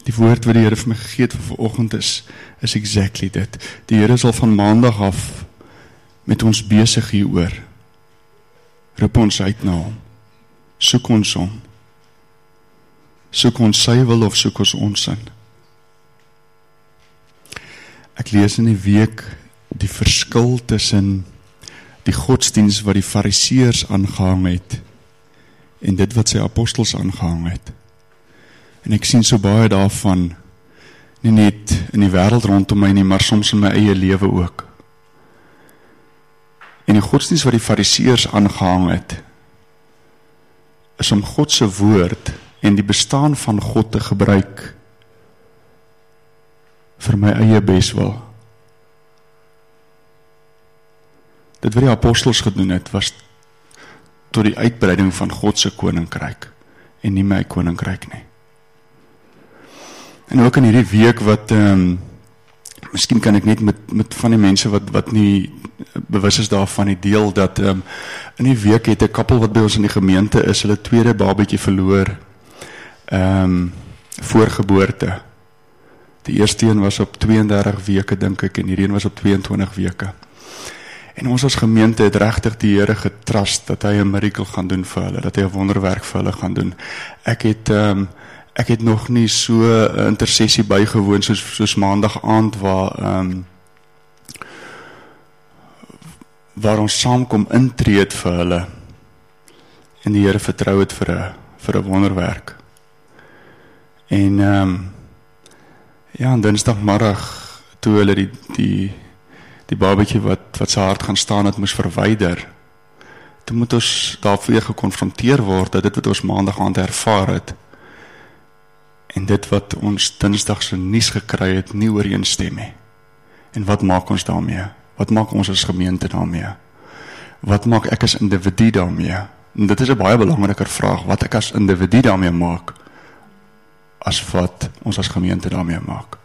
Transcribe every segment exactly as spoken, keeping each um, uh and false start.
Die woord wat die Here vir my gegee het vir vanoggend is, is exactly dit. Die Here sal van maandag af met ons besig hieroor. Roep ons uit na hom. Soek ons hom. Soek ons sy wil of soek ons ons sin. Ek lees in die week die verskil tussen die godsdienst wat die fariseërs aangehang het en dit wat sy apostels aangehang het. En ek sien so baie daarvan, nie net in die wêreld rondom my nie, maar soms in my eie lewe ook. En die godsdienst wat die fariseërs aangehang het, is om God se woord en die bestaan van God te gebruik vir my eie beswil. Dit wat die apostels gedoen het, was tot die uitbreiding van God se koninkryk, en nie my koninkryk nie. En ook in hierdie week wat, um, miskien kan ek net met, met van die mense wat, wat nie bewus is daarvan die deel, dat um, in die week het 'n koppel wat by ons in die gemeente is, hulle tweede babatjie verloor, um, voor geboorte. Die eerste een was op tweeëndertig weke, dink ek, en hierdie een was op tweeëntwintig weke. En ons as gemeente het regtig die Here getrust, dat hy 'n miracle gaan doen vir hulle, dat hy 'n wonderwerk vir hulle gaan doen. Ek het, um, ek het nog nie so 'n intersessie bygewoon, soos, soos maandag aand, waar, um, waar ons saamkom intree het vir hulle, en die Here vertrou het vir 'n vir 'n wonderwerk. En, um, ja, en dinsdagmiddag, toe hulle die, die, die babatjie wat, wat sy hart gaan staan het, moes verwyder, toe moet ons daarvoor gekonfronteer word, dat dit wat ons maandag aand ervaar het, en dit wat ons dinsdag se nuus gekry het, nie ooreenstem nie. En wat maak ons daarmee? Wat maak ons as gemeente daarmee? Wat maak ek as individu daarmee? En dit is 'n baie belangriker vraag, wat ek as individu daarmee maak, as wat ons as gemeente daarmee maak.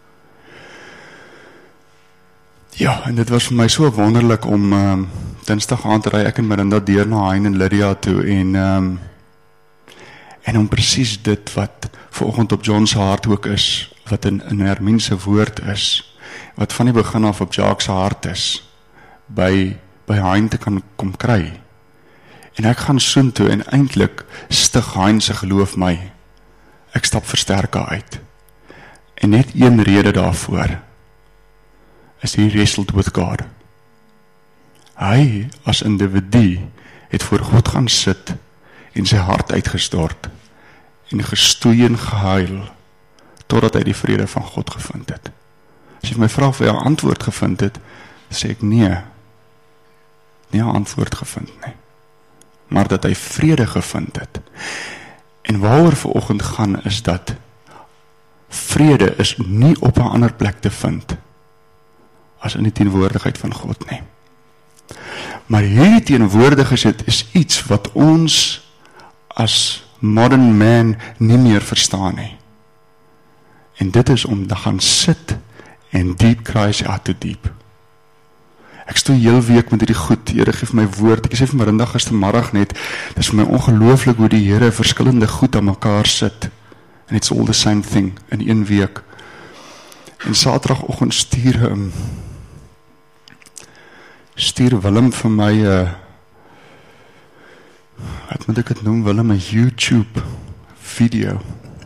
Ja, en dit was vir my so wonderlik om um, dinsdag aand ry ek en Marinda deur na Hein en Lydia toe, en um, en om presies dit wat vanoggend op John se hart ook is, wat in, in Hermine se woord is, wat van die begin af op Jacques se hart is, by, by Hein te kan kom kry. En ek gaan soontoe, en eintlik stig Hein se geloof my. Ek stap versterker uit. En net een rede daarvoor, is hy wrestled with God. Hy, as individu, het voor God gaan sit, en sy hart uitgestort, en gestoei en gehuil, totdat hy die vrede van God gevind het. As jy my vraag vir jou antwoord gevind het, sê ek nee, nie 'n antwoord gevind nie, maar dat hy vrede gevind het. En waaroor vanoggend gaan is dat vrede is nie op 'n ander plek te vind as in die teenwoordigheid van God nie. Maar hierdie teenwoordigheid is iets wat ons as modern man nie meer verstaan nie. En dit is om te gaan sit en deep cries out to deep. Ek stoei heel week met hierdie goed, Here gee my woord, ek sê vir Marinda gistermiddag net, dit is vir my ongelooflik hoe die Here verskillende goed aan mekaar sit, and it's all the same thing, in een week. En saterdagoggend stuur um, stuur Willem vir my, uh, wat moet ek het noem, Willem, 'n YouTube video.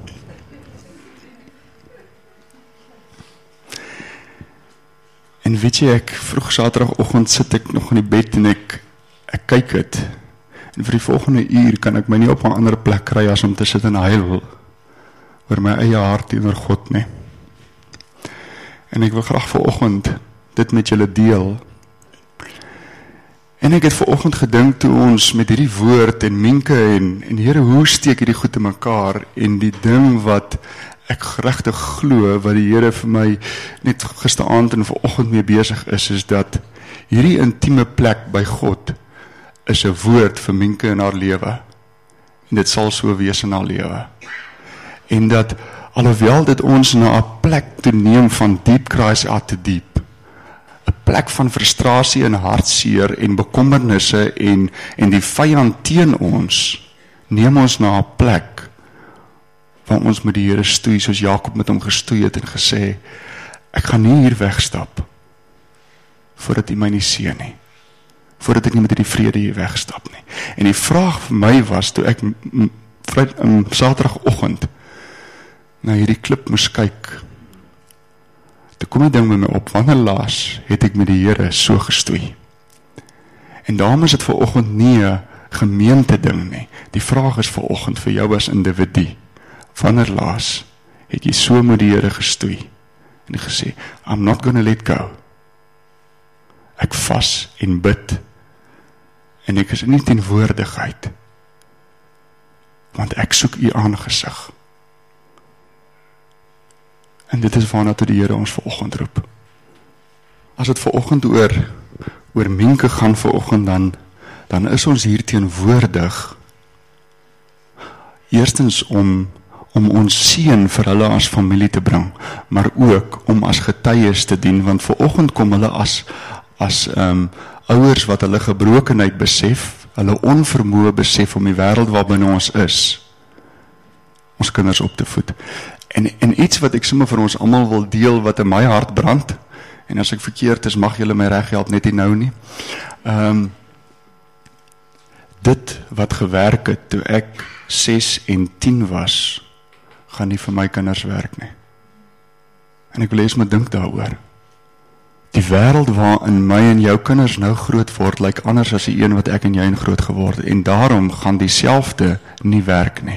En weet jy, ek vroeg saterdagoggend sit ek nog in die bed en ek, ek kyk het. En vir die volgende uur kan ek my nie op 'n ander plek kry as om te sit en huil oor my eie hart teenoor God nie. En ek wil graag vanoggend dit met julle deel. En ek het vanoggend gedink toe ons met hierdie woord en Minke en, en Here, hoe steek hierdie goed in mekaar, en die ding wat ek regtig glo, wat die Here vir my net gisteraand en vanoggend mee besig is, is dat hierdie intieme plek by God is 'n woord vir Minke in haar lewe. En dit sal so wees in haar lewe. En dat alhoewel dit ons na 'n plek toe neem van deep cries out to deep, 'n plek van frustrasie en hartseer en bekommernisse en, en die vyand teen ons, neem ons na 'n plek waar ons met die Here stoei, soos Jakob met hom gestoei het en gesê, ek gaan nie hier wegstap, voordat U my nie seën nie, voordat ek nie met hierdie vrede hier wegstap nie. En die vraag vir my was, toe ek um, Saterdagoggend na hierdie klip moes kyk, toe kom die ding met my op, wanneer laas het ek met die Here so gestoei? En daarom is dit vanoggend nie 'n gemeente ding nie. Die vraag is vanoggend vir jou as individu, wanneer laas het jy so met die Here gestoei en gesê, I'm not gonna let go. Ek vas en bid en ek is in die teenwoordigheid, want ek soek U aangesig. En dit is waarna toe die Here ons vanoggend roep. As dit vanoggend oor oor Minke gaan vanoggend, dan dan is ons hier teenwoordig eerstens om om ons seën vir hulle as familie te bring, maar ook om as getuies te dien, want vanoggend kom hulle as as um, ouers wat hulle gebrokenheid besef, hulle onvermoë besef om die wêreld waarbinne ons is, ons kinders op te voed. En, en iets wat ek sommer vir ons almal wil deel, wat in my hart brand, en as ek verkeerd is, mag julle my reg help, net nie nou nie. Um, dit wat gewerk het, toe ek ses en tien was, gaan nie vir my kinders werk nie. En ek wil eens maar dink daaroor. Die wêreld waarin my en jou kinders nou groot word, lyk anders as die een wat ek en jy in groot geword het, en daarom gaan dieselfde nie werk nie.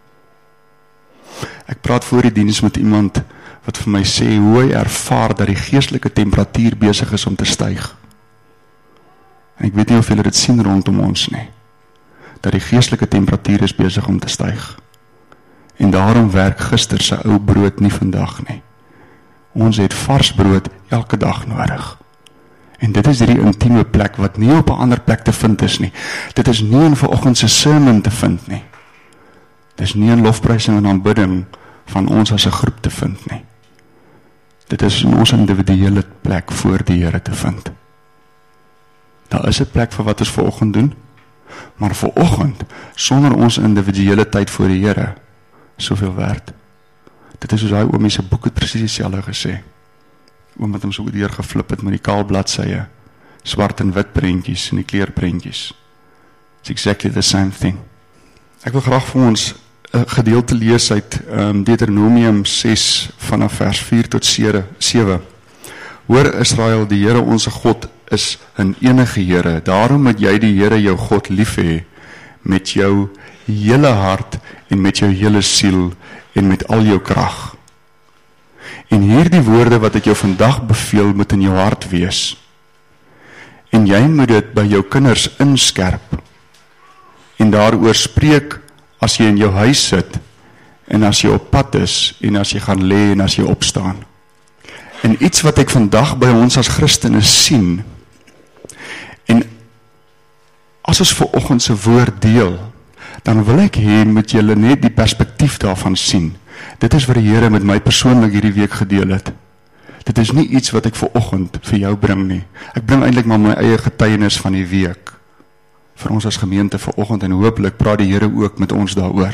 Ek praat voor die diens met iemand wat vir my sê hoe hy ervaar dat die geestelike temperatuur besig is om te styg. En ek weet nie of julle dit sien rondom ons nie, dat die geestelike temperatuur is besig om te styg. En daarom werk gister se ou brood nie vandag nie. Ons het vars brood elke dag nodig. En dit is hierdie intieme plek wat nie op 'n ander plek te vind is nie. Dit is nie in vanoggend se sermon te vind nie. Dit is nie in lofprysing en aanbidding van ons as 'n groep te vind nie. Dit is in ons individuele plek voor die Here te vind. Daar is 'n plek vir wat ons vanoggend doen, maar vanoggend, sonder ons individuele tyd voor die Here, soveel werd. Dit is soos daai oomie se boek het presies dieselfde gesê. Oom wat hom so deur geflip het met die kaal bladsye, swart en wit prentjies en die kleurprentjies. It's exactly the same thing. Ek wil graag vir ons 'n gedeelte lees uit um, Deuteronomium ses vanaf vers vier tot sewe. Hoor Israel, die Here onse God is 'n enige Here. Daarom moet jy die Here jou God lief hê met jou hele hart en met jou hele siel en met al jou krag. En hierdie woorde wat ek jou vandag beveel, moet in jou hart wees. En jy moet dit by jou kinders inskerp en daaroor spreek as jy in jou huis sit en as jy op pad is en as jy gaan lê en as jy opstaan. En iets wat ek vandag by ons as Christene sien, en as ons vanoggend se woord deel, dan wil ek hê met julle net die perspektief daarvan sien. Dit is wat die Here met my persoonlik hierdie week gedeel het. Dit is nie iets wat ek vanoggend vir jou bring nie. Ek bring eintlik maar my eie getuienis van die week vir ons as gemeente vanoggend, en hopelik praat die Here ook met ons daaroor.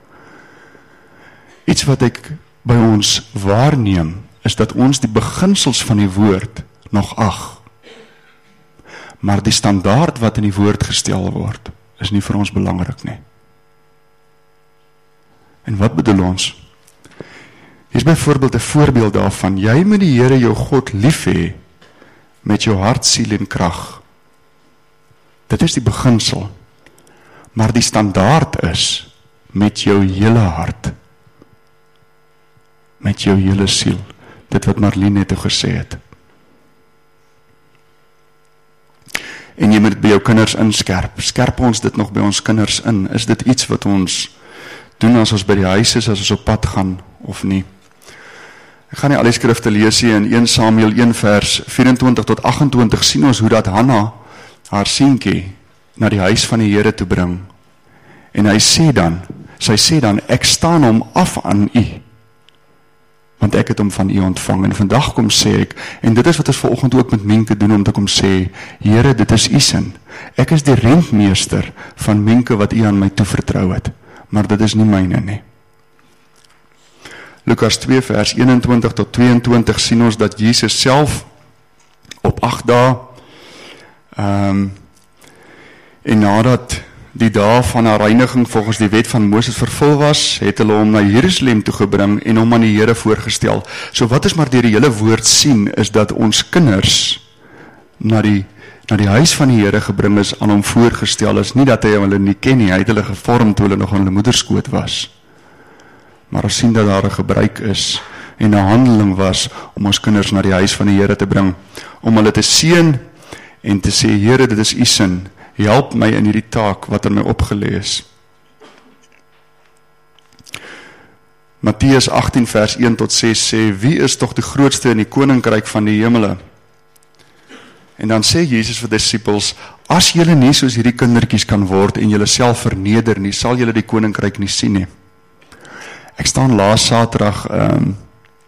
Iets wat ek by ons waarneem, is dat ons die beginsels van die woord nog ag. Maar die standaard wat in die woord gestel word, is nie vir ons belangrik nie. En wat bedoel ons? Hier is byvoorbeeld 'n voorbeeld daarvan. Jy moet die Here jou God lief hê met jou hart, siel en krag. Dit is die beginsel. Maar die standaard is met jou hele hart. Met jou hele siel. Dit wat Marlene net gesê het. En jy moet dit by jou kinders inskerp. Skerp ons dit nog by ons kinders in? Is dit iets wat ons doen as ons by die huis is, as ons op pad gaan, of nie? Ek gaan nie al die skrifte lees hier. In een Samuel een vers vyf-en-twintig tot agt-en-twintig sien ons hoe dat Hanna haar seentjie na die huis van die Here toe bring. En hy sê dan, sy sê dan, ek staan hom af aan U, want ek het hom van U ontvang. En vandag kom sê ek, en dit is wat ons vanoggend ook met Minke doen, om te kom sê, Here, dit is U sin. Ek is die rentmeester van Minke wat U aan my toevertrou het, maar dit is nie myne nie. Lukas twee vers eenentwintig tot tweeëntwintig sien ons dat Jesus self op agt dae um, en nadat die dae van haar reiniging volgens die wet van Moses vervul was, het hulle hom na Jerusalem toe gebring en hom aan die Here voorgestel. So wat ons maar deur die hele woord sien, is dat ons kinders na die, na die huis van die Here gebring is, aan hom voorgestel is, nie dat hy hulle nie ken nie, hy het hulle gevorm toe hulle nog in hulle moederskoot was. Maar ons sien dat daar 'n gebruik is en 'n handeling was om ons kinders na die huis van die Here te bring, om hulle te seën en te sê, Here, dit is u sin, help my in hierdie taak wat aan my opgelê is. Matteus agttien vers een tot ses sê, wie is tog die grootste in die koninkryk van die hemele? En dan sê Jesus vir die disippels, as julle nie soos hierdie kindertjies kan word en julle self verneder nie, sal julle die koninkryk nie sien nie. Ek staan laas Saterdag, um,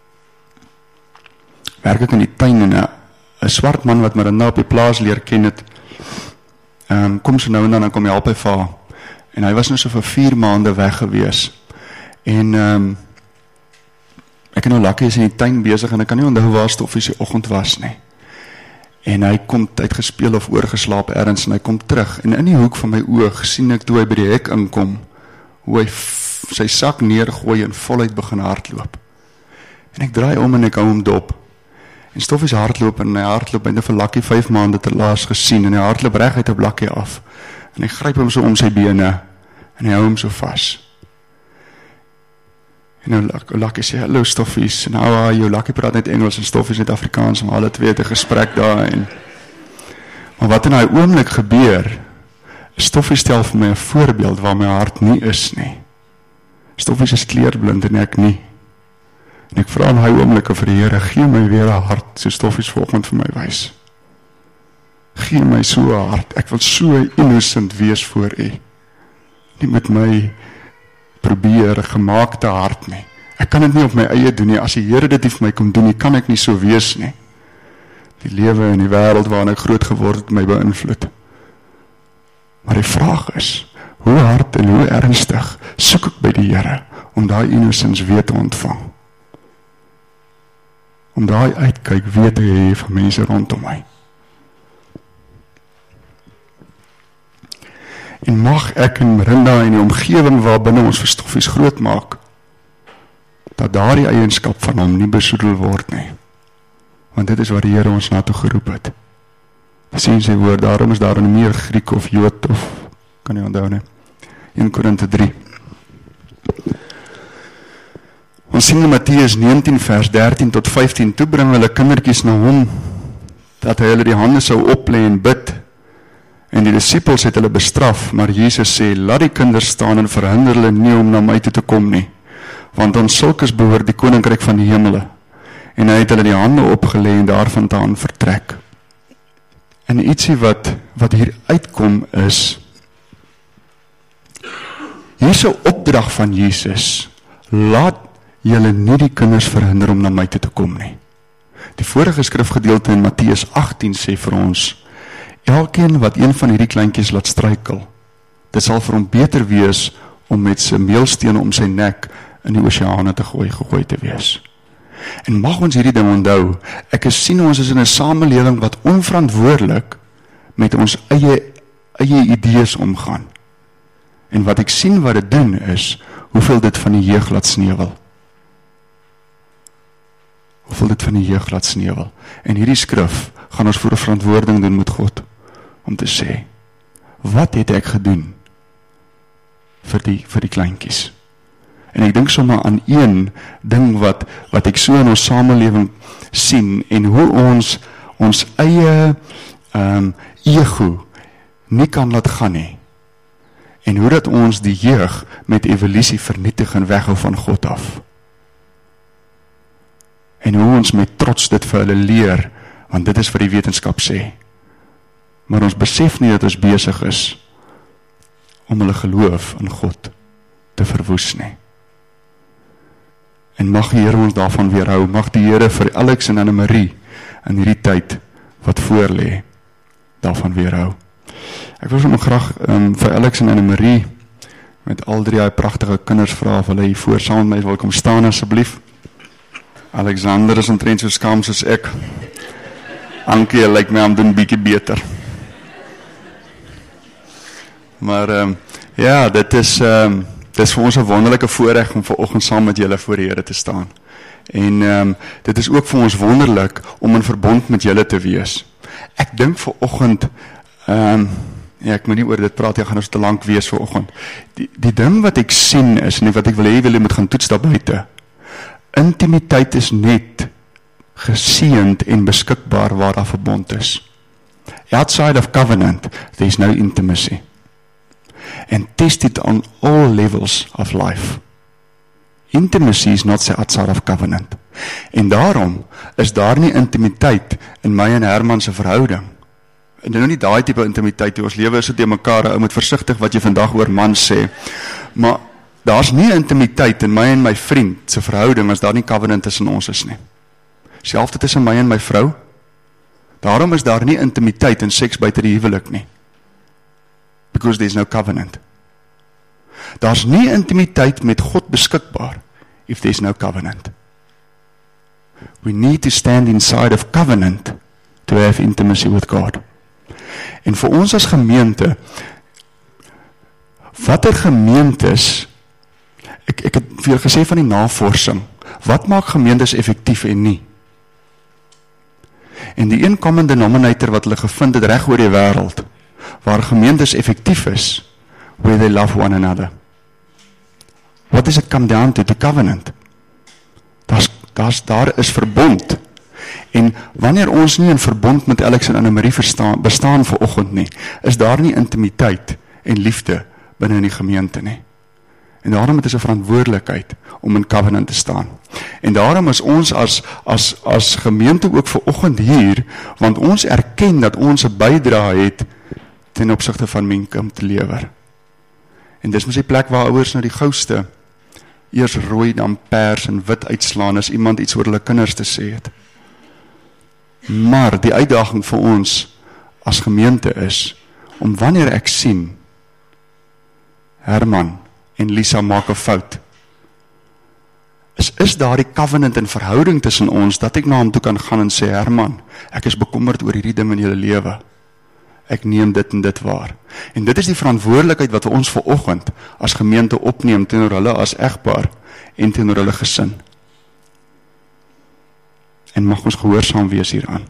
werk ek in die tuin en 'n swart man wat Marinda op die plaas leer ken het, um, kom so nou en dan, dan kom hy help hy vir haar. En hy was nou so vir vier maande weg gewees. En um, ek en nou Lucky is in die tuin besig en ek kan nie onthou waar Stoffie se oggend was nie. En hy kom uitgespeel of oorgeslaap ergens en hy kom terug. En in die hoek van my oog sien ek toe hy by die hek inkom, hoe hy sy sak neergooi en voluit begin hardloop. En ek draai om en ek hou hom dop. En Stoffie se hardloop en hy hardloop en hy vir Lucky vyf maande te laas gesien en hy hardloop reg uit op Lucky af. En hy gryp hom so om sy bene en hy hou hom so vas. En nou Lucky sê, hallo Stoffies, en how are you? Lucky praat net Engels en Stoffies net Afrikaans, maar hulle twee het 'n gesprek daar. En, maar wat in daai oomblik gebeur, Stoffie stel vir my 'n voorbeeld waar my hart nie is nie. Stoffies is kleurblind en ek nie. En ek vra in daai oomblik vir die Here, gee my weer 'n hart, so Stoffies vanoggend vir my wys. Gee my so 'n hart, ek wil so innocent wees voor U. Nie met my probeer 'n gemaakte hart nie. Ek kan dit nie op my eie doen nie. As die Here dit nie vir my kom doen nie, kan ek nie so wees nie. Die lewe in die wêreld waarin ek groot geword het, my beïnvloed. Maar die vraag is, hoe hard en hoe ernstig soek ek by die Here om daai innocence weer te ontvang? Om daai uitkyk weer te hê van mense rondom my. En mag ek en Marinda en die omgewing waarbinne ons vir Stoffies groot maak, dat daardie eienskap van hom nie besoedel word nie. Want dit is wat die Here ons na toe geroep het. Sien sy woord, daarom is daar nie meer Griek of Jood of, kan nie onthou nie, Eerste Korinte drie. Ons sien in Matteus negentien vers dertien tot vyftien, toe bring hulle kindertjies na hom, dat hy hulle die hande sou oplê en bid. En die disippels het hulle bestraf, maar Jesus sê, laat die kinders staan en verhinder hulle nie om na my toe te kom nie, want aan sulkes behoort die koninkryk van die hemele. En hy het hulle die hande opgelê en daarvandaan vertrek. En ietsie wat, wat hier uitkom is, hier is 'n opdrag van Jesus, laat julle nie die kinders verhinder om na my toe te kom nie. Die vorige skrifgedeelte in Matteus agttien sê vir ons, elkeen wat een van hierdie kleintjies laat struikel, dit sal vir hom beter wees om met sy meelsteen om sy nek in die oseane te gooi, gegooi te wees. En mag ons hierdie ding onthou, ek is sien ons is in 'n samelewing wat onverantwoordelik met ons eie, eie idees omgaan. En wat ek sien wat dit doen is, hoeveel dit van die jeug laat sneuwel. Hoeveel dit van die jeug laat sneuwel. En hierdie skrif gaan ons voor 'n verantwoording doen met God, om te sê, wat het ek gedoen vir die, vir die kleintjies? En ek dink sommer aan een ding wat, wat ek so in ons samelewing sien, en hoe ons ons eie um, ego nie kan laat gaan nie. En hoe dat ons die jeug met evolusie vernietig en weghou van God af. En hoe ons met trots dit vir hulle leer, want dit is wat die wetenskap sê. Maar ons besef nie dat ons besig is om hulle geloof in God te verwoes nie. En mag die Here ons daarvan weerhou, mag die Here vir Alex en Anne-Marie in hierdie tyd wat voor lê, daarvan weerhou. Ek wil sommer graag um, vir Alex en Anne-Marie met al drie daai pragtige kinders vra of hulle hier voor saam met my wil kom staan asseblief. Alexander is omtrent so skaam soos ek. Ankie lyk my aan doen bietjie beter. Maar um, ja, dit is um, dit is vir ons 'n wonderlike voorreg om vanoggend saam met julle voor die Here te staan. En um, dit is ook vir ons wonderlik om in verbond met julle te wees. Ek dink vanoggend, um, ja, ek moet nie oor dit praat, ek gaan ons te lank wees vanoggend. Die, die ding wat ek sien is, en wat ek wil hê julle moet gaan toets daar buite, intimiteit is net geseënd en beskikbaar waar daar verbond is. Outside of covenant, there is no intimacy. And test it on all levels of life. Intimacy is not outside of covenant. En daarom is daar nie intimiteit in my en Herman se verhouding. En nou nie daai tipe intimiteit, ons lewe is so te mekaar, ou moet versigtig wat jy vandag oor man sê, maar daar's nie intimiteit in my en my vriend se verhouding as daar nie covenant tussen ons is nie. Selfs tussen my en my vrou. Daarom is daar nie intimiteit in seks buite die huwelik nie. Because there is no covenant. Daar's nie intimiteit met God beskikbaar if there is no covenant. We need to stand inside of covenant to have intimacy with God. En vir ons as gemeente, watter gemeentes, ek, ek het vir julle gesê van die navorsing, wat maak gemeentes effektief en nie? En die een common denominator wat hulle gevind het reg oor die wêreld, waar gemeentes effektief is, where they love one another. What does it come down to? The covenant. Daar's, daar's, daar is verbond. En wanneer ons nie in verbond met Alex en Annemarie verstaan, bestaan vanoggend nie, is daar nie intimiteit en liefde binne in die gemeente nie. En daarom het ons 'n verantwoordelikheid om in covenant te staan. En daarom is ons as, as, as gemeente ook vanoggend hier, want ons erken dat ons 'n bydrae het ten opsigte van mense om te lewer. En dis mos die plek waar ouers nou die gouste eers rooi, dan pers en wit uitslaan as iemand iets oor hulle kinders te sê het. Maar die uitdaging vir ons as gemeente is, om wanneer ek sien, Herman en Lisa maak 'n fout, is, is daar die covenant en verhouding tussen ons, dat ek na hom toe kan gaan en sê, Herman, ek is bekommerd oor hierdie ding in julle lewe. Ek neem dit en dit waar. En dit is die verantwoordelikheid wat ons vanoggend as gemeente opneem teenoor hulle as egpaar en teenoor hulle gesin. En mag ons gehoorsaam wees hieraan.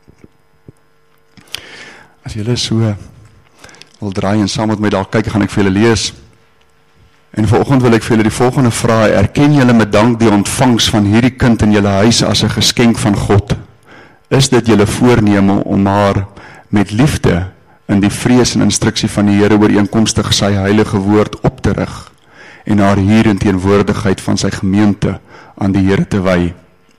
As julle so wil draai en saam met my daar kyk, gaan ek vir julle lees. En vanoggend wil ek vir julle die volgende vraag, erken julle met dank die ontvangs van hierdie kind in julle huis as 'n geskenk van God? Is dit julle voorneme om haar met liefde in die vrees en instruksie van die Here ooreenkomstig sy heilige woord op te rig en haar hier in teenwoordigheid van sy gemeente aan die Here te wy?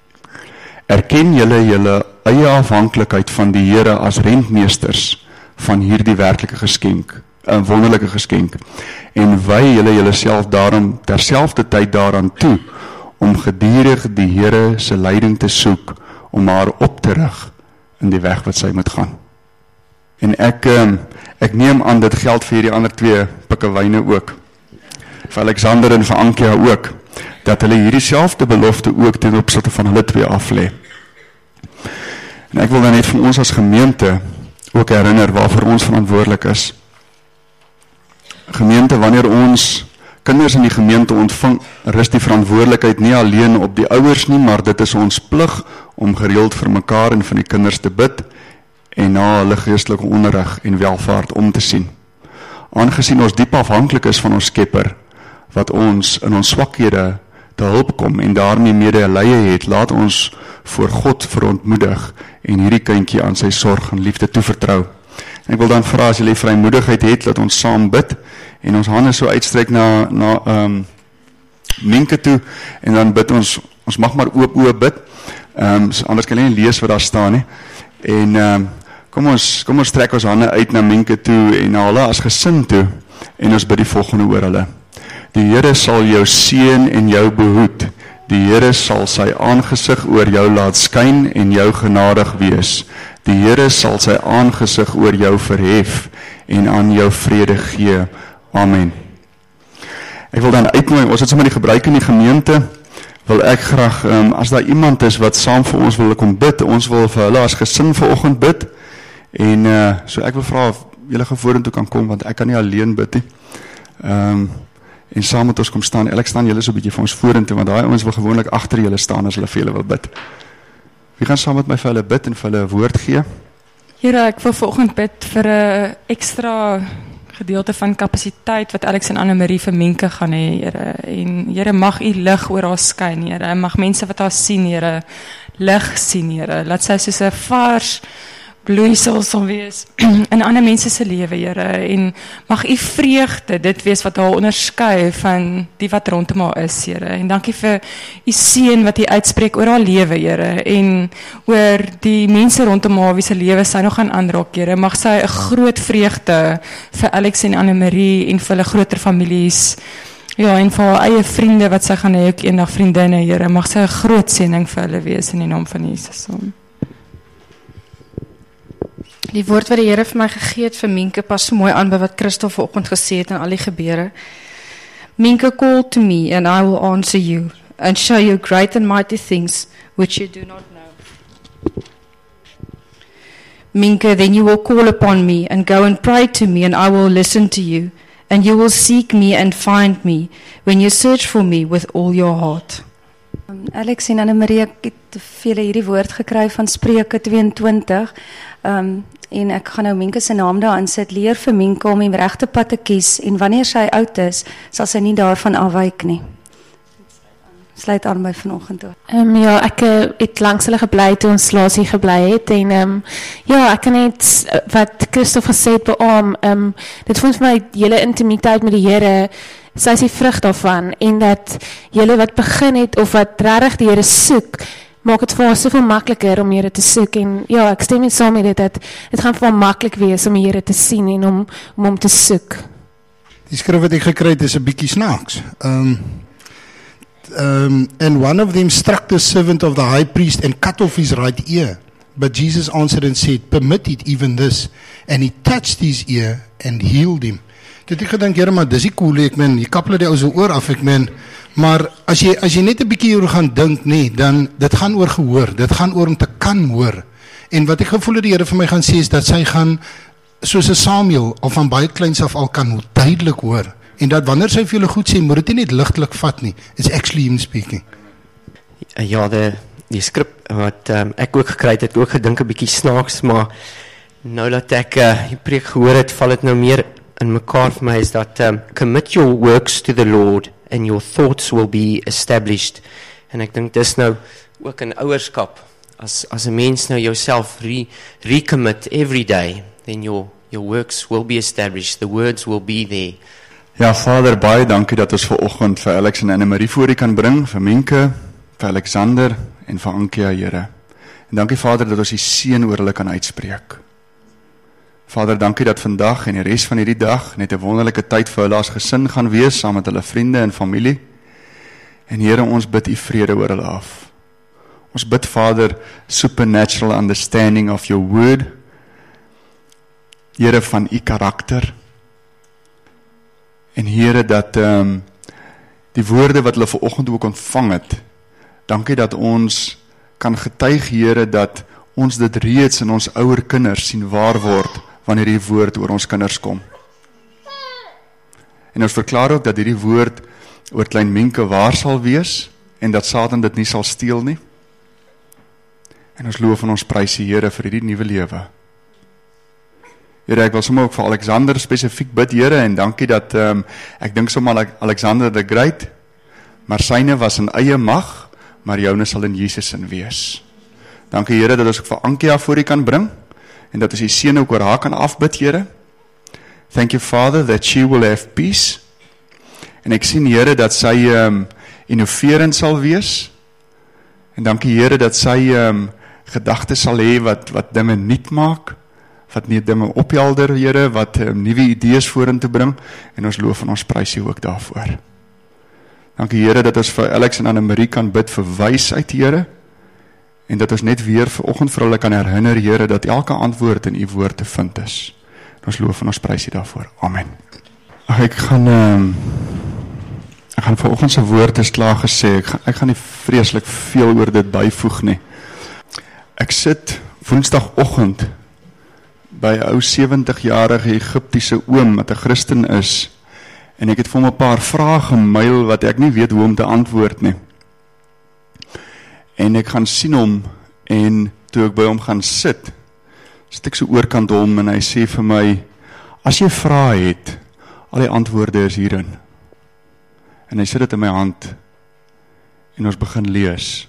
Erken julle julle eie afhanklikheid van die Here as rentmeesters van hierdie werklike geskenk, 'n wonderlike geskenk, en wy julle julleself daarom terselfde tyd daaraan toe om gedurig die Here se leiding te soek om haar op te rig in die weg wat sy moet gaan. En ek, ek neem aan dit geld vir hierdie ander twee pikkewyne ook, vir Alexander en vir Ankia ook, dat hulle hierdie selfde belofte ook ten opsigte van hulle twee aflê. En ek wil dan net van ons as gemeente ook herinner waarvoor ons verantwoordelik is. Gemeente, wanneer ons kinders in die gemeente ontvang, rus die verantwoordelikheid nie alleen op die ouers nie, maar dit is ons plig om gereeld vir mekaar en van die kinders te bid en na hulle geestelike onderrig en welvaart om te sien. Aangesien ons diep afhanklik is van ons Skepper, wat ons in ons swakhede te hulp kom en daarmee medelee het, laat ons voor God verontmoedig en hierdie kindjie aan sy sorg en liefde toevertrou. En ek wil dan vra, as julle vrymoedigheid het, dat ons saam bid en ons hande so uitstrek na, na um, Minke toe, en dan bid ons, ons mag maar oop oop bid, um, so anders kan jy nie lees wat daar staan nie. En um, kom ons, kom ons trek ons hande uit na Minke toe en na hulle as gesin toe, en ons bid die volgende oor hulle. Die Here sal jou seën en jou behoed. Die Here sal sy aangesig oor jou laat skyn en jou genadig wees. Die Here sal sy aangesig oor jou verhef en aan jou vrede gee. Amen. Ek wil dan uitnooi, ons het sommer die gebruik in die gemeente, wil ek graag, um, as daar iemand is wat saam vir ons wil kom bid, ons wil vir hulle as gesin vanoggend bid, en uh, so ek wil vra of julle vorentoe kan kom, want ek kan nie alleen bid nie, um, en saam met ons kom staan, ek staan julle so 'n bietjie vir ons vorentoe, want daai ouens wil gewoonlik agter julle staan as hulle vir julle wil bid. Wie gaan saam met my vir hulle bid en vir hulle 'n woord gee? Here, ek wil vanoggend bid vir 'n ekstra gedeelte van kapasiteit wat Alex en Anne-Marie vir Minke gaan hê, Here. En Here, mag U lig oor haar skyn, Here. Mag mense wat haar sien, Here, lig sien, Here. Laat sy soos 'n vars bloeisel sal wees in ander mense se lewe, Here. En mag U vreugde dit wees wat haar onderskei van die wat rondom haar is, Here. En dankie vir U seën wat U uitspreek oor haar lewe, Here. En oor die mense rondom haar wie se lewe sy nog gaan aanraak, Here. Mag sy 'n groot vreugde vir Alex en Anne-Marie en vir hulle groter families, ja, en vir haar eie vriende wat sy gaan hê, ook eendag vriendinne, Here. Mag sy 'n groot seëning vir hulle wees in die naam van Jesus. Amen. Die woord wat die Here vir my gegee het vir Minke pas so mooi aan by wat Christel vanoggend gesê het en al die gebeure. Minke, call to me and I will answer you and show you great and mighty things which you do not know. Minke, then you will call upon me and go and pray to me and I will listen to you and you will seek me and find me when you search for me with all your heart. Um, Alex en Anne-Marie, ek het vir julle hierdie woord gekry van Spreuke tweeëntwintig, um, en ek gaan nou Minke se naam daar insit, leer vir Minke om die regte pad te kies, en wanneer sy oud is, sal sy nie daarvan afwyk nie. Sluit aan by vanoggend ook. Um, ja, ek uh, het langs hulle gebly toe ons laas hier gebly het, en um, ja, ek kan net, uh, wat Christof gesê het beaam, um, dit voel vir my hele intimiteit met die Here, sy is die vrug daarvan, en dat julle wat begin het, of wat regtig die Here soek, maak het vir haar soveel makliker om Here te soek, en ja, ek stem met saam met dit, dat het gaan vir haar maklik wees om die Here te sien, en om, om hom te soek. Die skrif wat ek gekry het is 'n bietjie snaaks. Um, um, and one of them struck the servant of the high priest and cut off his right ear. But Jesus answered and said, permit it even this. And he touched his ear and healed him. Dit ek gedink, Here, maar dis die cool, ek men, jy kappel die ou se oor af, ek men, maar as jy, as jy net 'n bietjie oor gaan dink, nee, dan, dit gaan oor gehoor, dit gaan oor om te kan hoor, en wat ek gevoel het die Here vir my gaan sê, is dat sy gaan, soos 'n Samuel, al van baie kleins af al kan duidelik hoor, en dat wanneer sy vir julle goed sê, moet dit nie net ligtelik vat nie, it's actually him speaking. Ja, die, die skrip wat um, ek ook gekry het, het ook gedink 'n bietjie snaaks, maar nou dat ek uh, die preek gehoor het, val het nou meer in mekaar vir my, is dat um, commit your works to the Lord and your thoughts will be established. En ek dink dis nou ook in ouerskap, as as 'n mens nou jouself re, recommit every day, then your your works will be established, the words will be there. Ja, Vader, baie dankie dat ons vanoggend vir Alex en Anne-Marie voor U kan bring, vir Minke, vir Alexander en vir Ankia, Here. En dankie Vader dat ons die seën oor hulle kan uitspreek. Vader, dankie dat vandag en die res van hierdie dag net 'n wonderlike tyd vir hulle as gesin gaan wees, saam met hulle vriende en familie. En Here, ons bid U vrede oor hulle af. Ons bid, Vader, supernatural understanding of your word. Here, van U karakter. En Here, dat um, die woorde wat hulle vanoggend ook ontvang het, dankie dat ons kan getuig, Here, dat ons dit reeds in ons ouer kinders sien waar word, wanneer die woord oor ons kinders kom. En ons verklaar ook dat hierdie woord oor klein Minke waar sal wees, en dat Satan dit nie sal steel nie. En ons loof en ons prys die Here vir hierdie nuwe lewe. Here, ek wil sommer ook vir Alexander spesifiek bid, Here, en dankie dat, um, ek dink sommer Alexander the Great, maar syne was in eie mag, maar joune sal in Jesus in wees. Dankie, Here, dat ons ook vir Ankia voor U kan bring, en dat ons die seën ook oor haar kan afbid, Here. Thank you, Father, that she will have peace. En ek sien, Here, dat sy um, innoverend sal wees, en dankie, Here, dat sy um, gedagtes sal hê wat, wat dinge nuut maak, wat nie dinge ophelder, Here, wat um, nuwe idees vorentoe bring, en ons loof en ons prys U ook daarvoor. Dankie, Here, dat ons vir Alex en Anne-Marie kan bid vir wysheid, Here, en dat ons net weer vanoggend vir hulle kan herinner, Here, dat elke antwoord in U woord te vind is. En ons loof en ons prys U daarvoor. Amen. Ag, ek gaan um, ek Ek gaan vanoggend se woord is klaar gesê. Ek gaan, ek gaan nie vreeslik veel oor dit byvoeg nie. Ek sit woensdagoggend by 'n ou sewentig-jarige Egiptiese oom wat 'n Christen is en ek het vir hom 'n paar vrae gemail wat ek nie weet hoe om te antwoord nie. En ek gaan sien hom en toe ek by hom gaan sit, sit ek so oorkant hom en hy sê vir my, as jy vrae het, al die antwoorde is hierin. En hy sit dit in my hand en ons begin lees.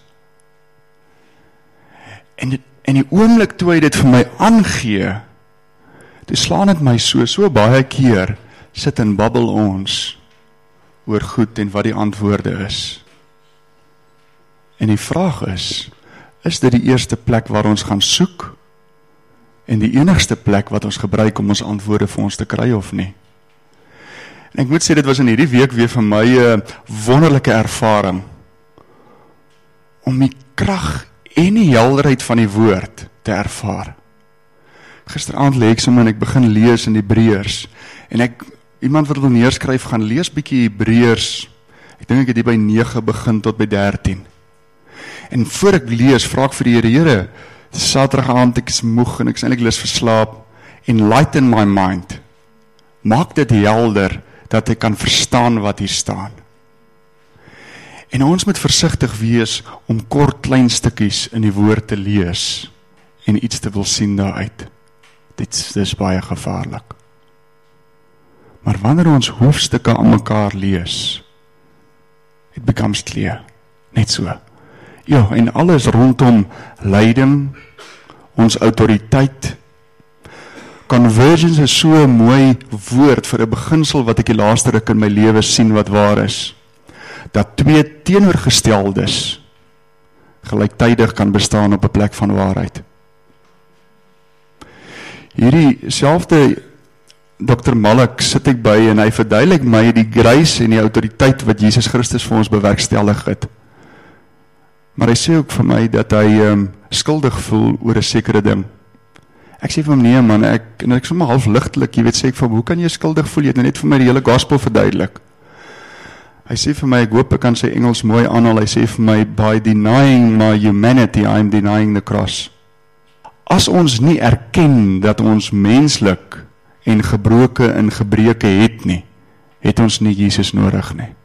En, dit, en die oomblik toe hy dit vir my aangee, toe slaan het my so, so baie keer, sit en babbel ons oor goed en wat die antwoorde is. En die vraag is, is dit die eerste plek waar ons gaan soek, en die enigste plek wat ons gebruik om ons antwoorde vir ons te kry of nie? En ek moet sê, dit was in hierdie week weer vir my 'n wonderlike ervaring, om die krag en die helderheid van die woord te ervaar. Gisteraand lê ek sommer en ek begin lees in Hebreërs, en ek, iemand wat wil neerskryf, gaan lees bietjie Hebreërs, ek dink ek het hier by nege begin tot by dertien. En voor ek lees, vra ek vir die Here, Here, Saterdag aand, ek is moeg en ek is eintlik lus vir slaap, enlighten my mind, maak dit helder, dat ek kan verstaan wat hier staan. En ons moet versigtig wees om kort klein stukkies in die woord te lees en iets te wil sien daaruit. Dit, dit is baie gevaarlik. Maar wanneer ons hoofstukke aan mekaar lees, it becomes clear, net so. Ja, en alles rondom lyding, ons autoriteit. Convergence is so 'n mooi woord vir 'n beginsel wat ek die laaste ruk in my lewe sien wat waar is. Dat twee teenoorgesteldes gelyktydig kan bestaan op 'n plek van waarheid. Hierdie selfde dokter Malak sit ek by en hy verduidelik my die grace en die autoriteit wat Jesus Christus vir ons bewerkstellig het. Maar hy sê ook vir my dat hy um, skuldig voel oor 'n sekere ding. Ek sê vir hom, nee man, ek, en ek sommer half ligtelik, jy weet, sê ek vir hom, hoe kan jy skuldig voel? Jy het net vir my die hele gospel verduidelik. Hy sê vir my, ek hoop ek kan sy Engels mooi aanhaal, hy sê vir my, by denying my humanity, I am denying the cross. As ons nie erken dat ons menslik en gebroke en gebreke het nie, het ons nie Jesus nodig nie.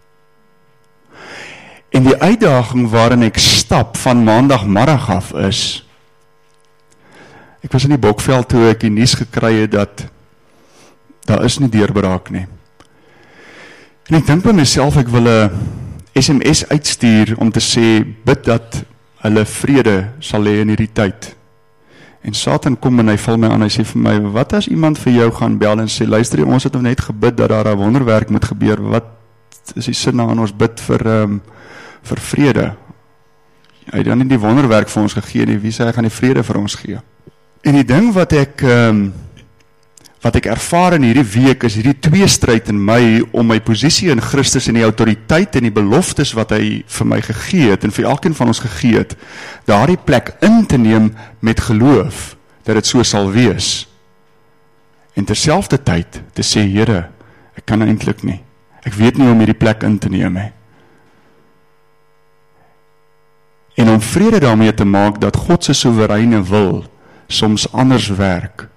En die uitdaging waarin ek stap van maandagmiddag af is, ek was in die Bokveld toe ek die nuus gekry het dat daar is nie deurbraak nie. En ek dink by myself, ek wil 'n S M S uitstuur om te sê, bid dat hulle vrede sal hê in hierdie tyd. En Satan kom en hy val my aan, hy sê vir my, wat as iemand vir jou gaan bel en sê, luister, ons het nog net gebid dat daar 'n wonderwerk moet gebeur, wat is die sin aan ons bid vir, um, vir vrede? Hy het dan nie die wonderwerk vir ons gegee nie, wie sê hy gaan die vrede vir ons gee? En die ding wat ek, um, wat ek ervaar in hierdie week, is hierdie tweestryd in my, om my posisie in Christus en die autoriteit en die beloftes wat hy vir my gegee het, en vir elkeen van ons gegee het, daardie plek in te neem met geloof, dat het so sal wees. En terselfde tyd, te sê, Here, ek kan eintlik nie, ek weet nie om hierdie plek in te neem, he. En om vrede daarmee te maak, dat God se soewereine wil, soms anders werk,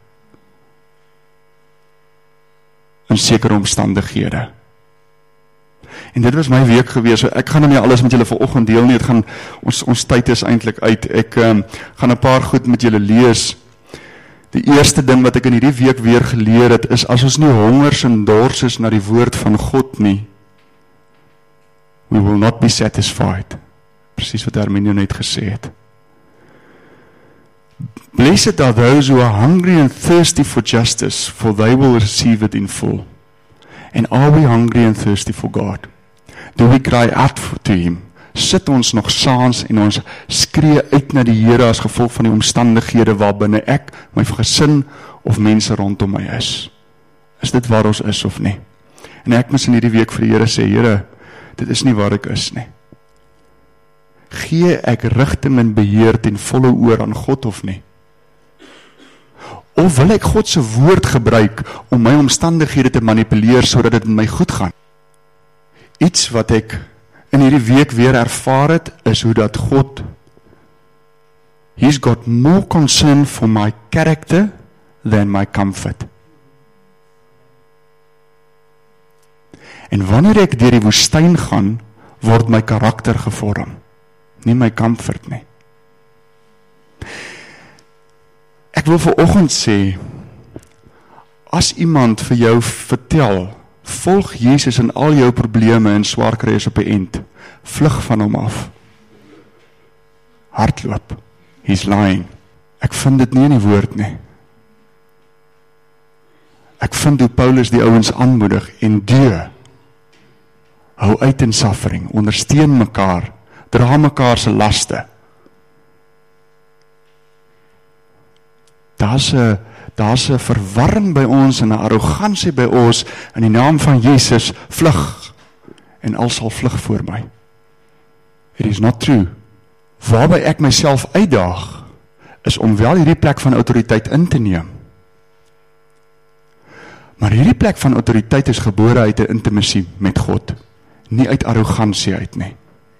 in sekere omstandighede. En dit was my week gewees, so ek gaan nou nie alles met julle vanoggend deel nie, het gaan, ons, ons tyd is eintlik uit, ek um, gaan 'n paar goed met julle lees. Die eerste ding wat ek in hierdie week weer geleer het, is as ons nie hongers en dors is na die woord van God nie, we will not be satisfied. Presies wat Arminio net gesê het. Blessed are those who are hungry and thirsty for justice, for they will receive it in full. And are we hungry and thirsty for God? Do we cry out to Him? Sit ons nog saans en ons skree uit na die Here as gevolg van die omstandighede waarbinne ek, my gesin of mense rondom my is? Is dit waar ons is of nie? En ek moet in hierdie week vir die Here sê, Here, dit is nie waar ek is nie. Gee ek rigting en beheer ten volle oor aan God of nie? Of wil ek God se woord gebruik om my omstandighede te manipuleer sodat dit met my goed gaan? iets wat ek in hierdie week weer ervaar het, is hoe dat God, He's got more concern for my character than my comfort. En wanneer ek deur die woestyn gaan, word my karakter gevorm, nie my comfort nie. Ek wil vanoggend sê, as iemand vir jou vertel, volg Jesus in al jou probleme en swaar kry is op die end, vlug van hom af. Hardloop. He's lying. Ek vind dit nie in die woord nie. Ek vind hoe Paulus die ouens aanmoedig, endure. Hou uit in suffering, ondersteun mekaar, dra mekaar se laste. Daar's 'n daar's 'n verwarring by ons en 'n arrogansie by ons in die naam van Jesus, vlug en al sal vlug voor my. It is not true. Waarby ek myself uitdaag, is om wel hierdie plek van autoriteit in te neem. Maar hierdie plek van autoriteit is gebore uit 'n intimasie met God, nie uit arrogansie uit nie.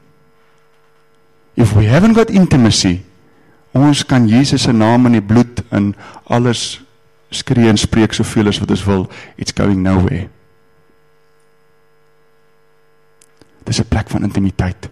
If we haven't got intimacy, ons kan Jesus se naam in die bloed en alles skree en spreek soveel as wat ons wil, it's going nowhere. Dis 'n plek van intimiteit.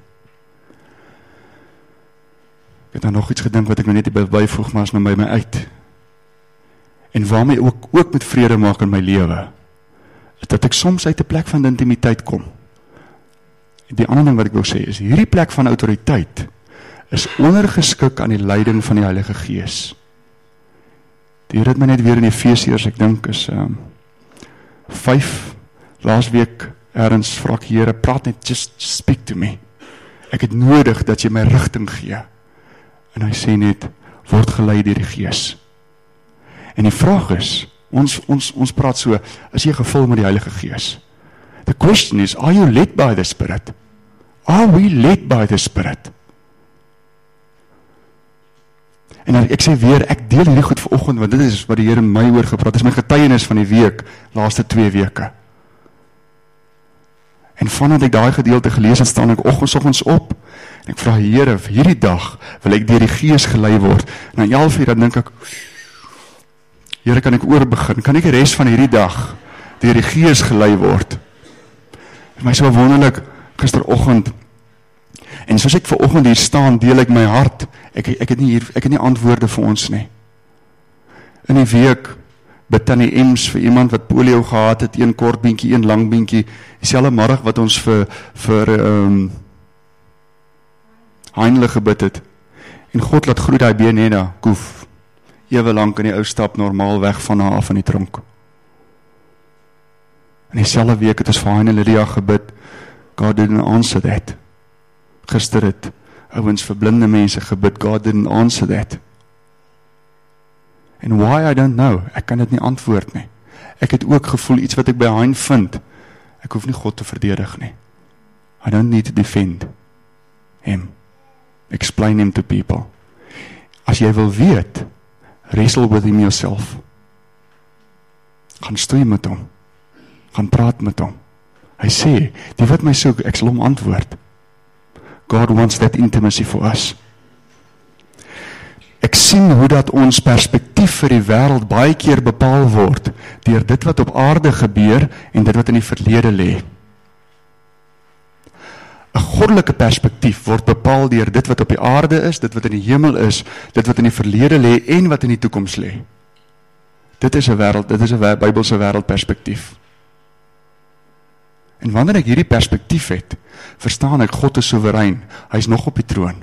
Ek het nou nog iets gedink wat ek nou net nie byvoeg, maar is nou by my uit. En waarmee ook, ook met vrede maak in my lewe, is dat ek soms uit 'n plek van intimiteit kom. Die ander ding wat ek wil sê is, hierdie plek van autoriteit is ondergeskik aan die leiding van die Heilige Gees. Die Here het my net weer in Efesiërs, ek dink is um, vyf, laas week ergens vra ek, Here, praat net, just, just speak to me. Ek het nodig dat jy my rigting gee. En hy sê net, word gelei deur die Gees. En die vraag is, ons, ons, ons praat so, is jy gevul met die Heilige Gees? The question is, are you led by the Spirit? Are we led by the Spirit? En ek sê weer, ek deel hierdie goed vanoggend, want dit is wat die Here in my oor gepraat, dit is my getuienis van die week, laaste twee weke. En vandat ek daai gedeelte gelees het, staan ek oggendsoggens op, en ek vra, Here, vir hierdie dag wil ek deur die Gees gelei word. En na elf uur, dan dink ek, Here, kan ek oorbegin, kan ek die res van hierdie dag deur die Gees gelei word? Vir my so wonderlik, gisteroggend, en soos ek vanoggend hier staan, deel ek my hart, ek, ek, het nie hier, ek het nie antwoorde vir ons nie. In die week, bid Tannie Ems vir iemand wat polio gehad het, een kort beentjie, een lang beentjie, dieselfde middag wat ons vir, vir um, Heinle gebid het, en God laat groei die been daar, koef, ewe lang in die ou stap normaal weg van haar af in die tronk. In dieselfde week het ons vir Heine Lydia gebid, God didn't answer that. Gister het ouens vir blinde mense gebid, God didn't answer that. And why, I don't know, ek kan dit nie antwoord nie. Ek het ook gevoel, iets wat ek by Hein vind, ek hoef nie God te verdedig nie. I don't need to defend him. Explain him to people. As jy wil weet, wrestle with him yourself. Gaan stoei met hom. Gaan praat met hom. Hy sê, die wat my soek, ek sal hom antwoord. God wants that intimacy for us. Ek sien hoe dat ons perspektief vir die wêreld baie keer bepaal word deur dit wat op aarde gebeur en dit wat in die verlede lê. 'n Goddelike perspektief word bepaal deur dit wat op die aarde is, dit wat in die hemel is, dit wat in die verlede lê en wat in die toekoms lê. Dit is 'n wêreld, dit is 'n Bybelse wêreldperspektief. En wanneer ek hierdie perspektief het, verstaan ek God is soewerein, hy is nog op die troon.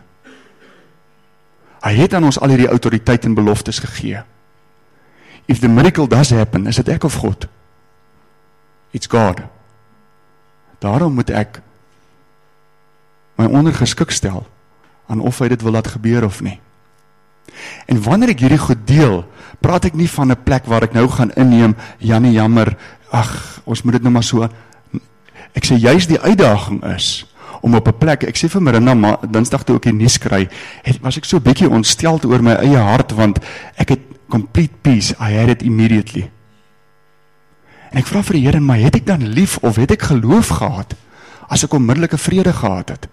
Hy het aan ons al hierdie autoriteit en beloftes gegee. If the miracle does happen, is dit ek of God? It's God. Daarom moet ek my ondergeskik stel aan of hy dit wil laat gebeur of nie. En wanneer ek hierdie goed deel, praat ek nie van 'n plek waar ek nou gaan inneem, Jannie jammer, ag, ons moet dit nou maar so. Ek sê juist die uitdaging is om op 'n plek, ek sê vir Marinda, Dinsdag toe ek die nuus kry, het, was ek so bietjie ontsteld oor my eie hart, want ek het complete peace, I had it immediately. En ek vra vir die Here, maar het ek dan lief, of het ek geloof gehad, as ek onmiddellike vrede gehad het.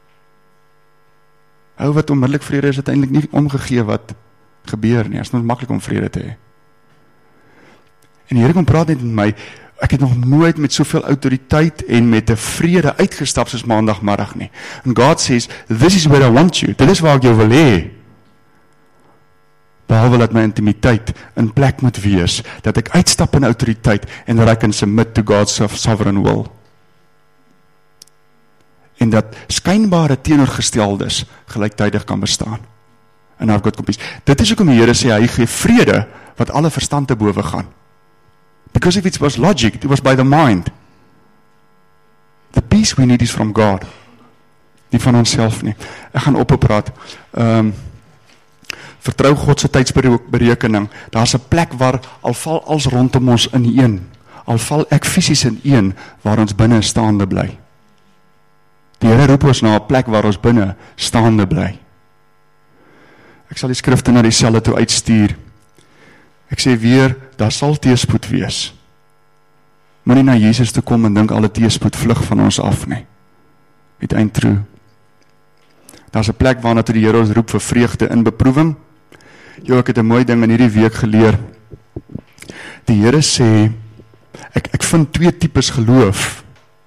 Ou wat onmiddellik vrede is, uiteindelik nie omgegee wat gebeur nie, is nog maklik om vrede te hê. En die Here kom praat net met my, ek het nog nooit met soveel autoriteit en met 'n vrede uitgestap soos maandagmiddag nie. And God says, this is where I want you, dit is waar ek jou wil hê. Behalwe dat my intimiteit in plek moet wees, dat ek uitstap in autoriteit en dat ek kan submit to God's sovereign will. En dat skynbare teenoorgesteldes gelyktydig kan bestaan. En I've got peace. Dit is hoekom die Here sê, hy gee vrede wat alle verstand te bowe gaan. Because if it was logic, it was by the mind. The peace we need is from God. Nie van onsself nie. Ek gaan opgepraat. Um, vertrou God se tydsberekening. Daar's 'n plek waar al val als rondom ons in een. Al val ek fisies in een waar ons binne staande bly. Die Here roep ons na 'n plek waar ons binne staande bly. Ek sal die skrifte na dieselfde toe uitstuur. Ek sê weer, daar sal teëspoed wees. Moenie na Jesus toe kom en dink alle teëspoed vlug van ons af nie. It ain't true. Daar's 'n plek waarna toe die Here ons roep vir vreugde in beproewing. Jo, ek het 'n mooi ding in hierdie week geleer. Die Here sê, ek ek vind twee tipes geloof.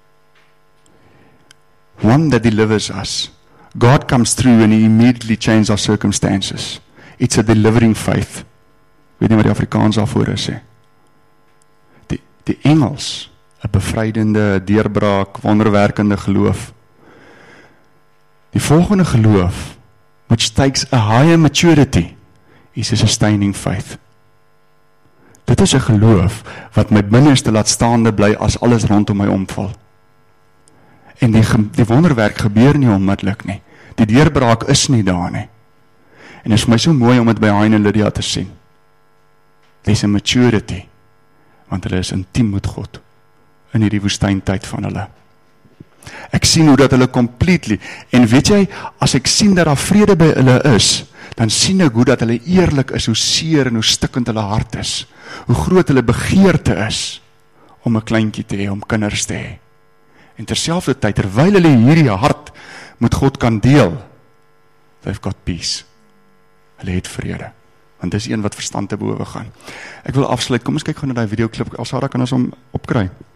One that delivers us. God comes through and he immediately changes our circumstances. It's a delivering faith. Weet nie wat die Afrikaans daarvoor is, hè. Die, die Engels, 'n bevrydende, deurbraak, wonderwerkende geloof. Die volgende geloof, which takes a higher maturity, is a sustaining faith. Dit is 'n geloof wat my binneste laat staande bly as alles rondom my omval. En die, die wonderwerk gebeur nie onmiddellik nie. Die deurbraak is nie daar nie. En dit is vir my so mooi om dit by Hein en Lydia te sien. There's a maturity, want hulle is intiem met God in hierdie woestyntyd van hulle. Ek sien hoe dat hulle completely, en weet jy, as ek sien dat daar vrede by hulle is, dan sien ek hoe dat hulle eerlik is, hoe seer en hoe stikkend hulle hart is, hoe groot hulle begeerte is, om 'n kleintjie te hê, om kinders te hê. En terselfdertyd, terwyl hulle hierdie hart met God kan deel, they've got peace. Hulle het vrede. Want dis een wat verstand te bowe gaan. Ek wil afsluit, kom ons kyk gou na die videoklip, Elsara kan ons hom opkry.